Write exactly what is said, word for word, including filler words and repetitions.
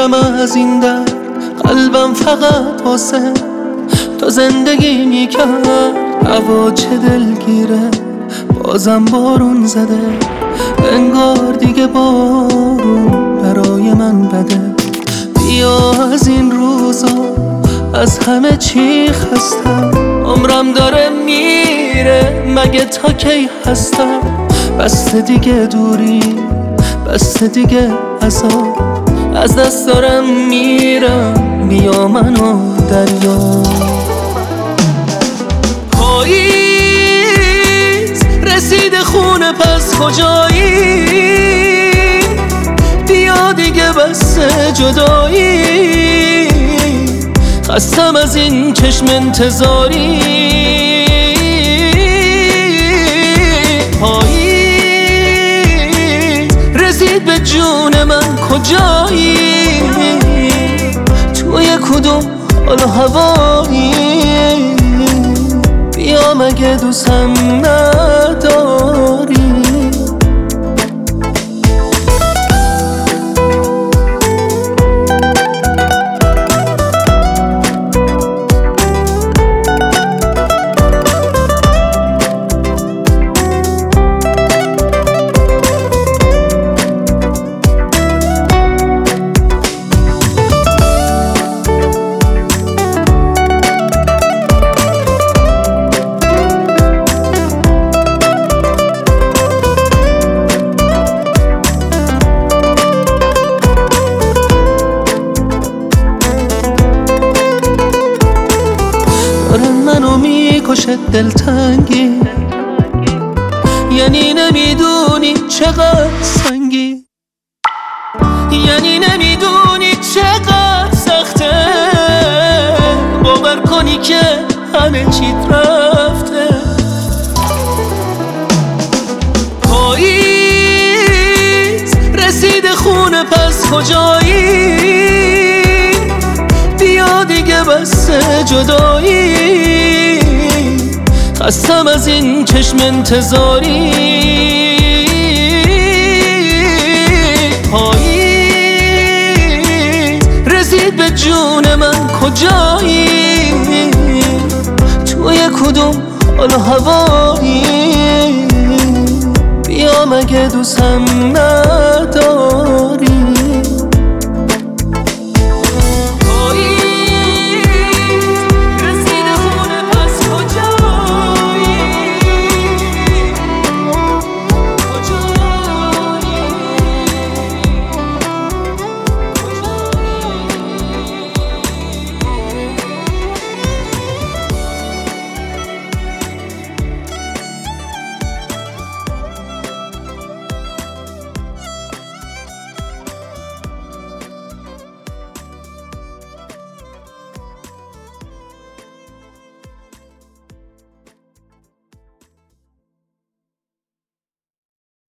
میرم از این در، قلبم فقط واسه تو زندگی میکرد. هوا چه دلگیره، بازم بارون زده، انگار دیگه بارون برای من بده. بیا از این روزا، از همه چی خستم، عمرم داره میره، مگه تا کی هستم؟ بس دیگه دوری، بس دیگه عذاب، از دست دارم میرم، بیا منو دریا. پاییز رسید خونه، پس کجایی؟ بیا دیگه بس جدایی، خستم از این چشم انتظاری. پاییز رسید به جون من، کجایی؟ توی کدوم حال و هوایی؟ بیا مگه دوستم نداری؟ منو میکشه دلتنگی، یعنی نمیدونی چقدر سنگی، یعنی نمیدونی چقدر سخته باور کنی که همه چیت رفته. پاییز رسید خونه، پس کجایی؟ بیا دیگه بس جدایی، خستم از این چشم انتظاری. پاییز رسید به جون من، کجایی؟ توی کدوم حال و هوایی؟ بیا مگه دوستم نداری؟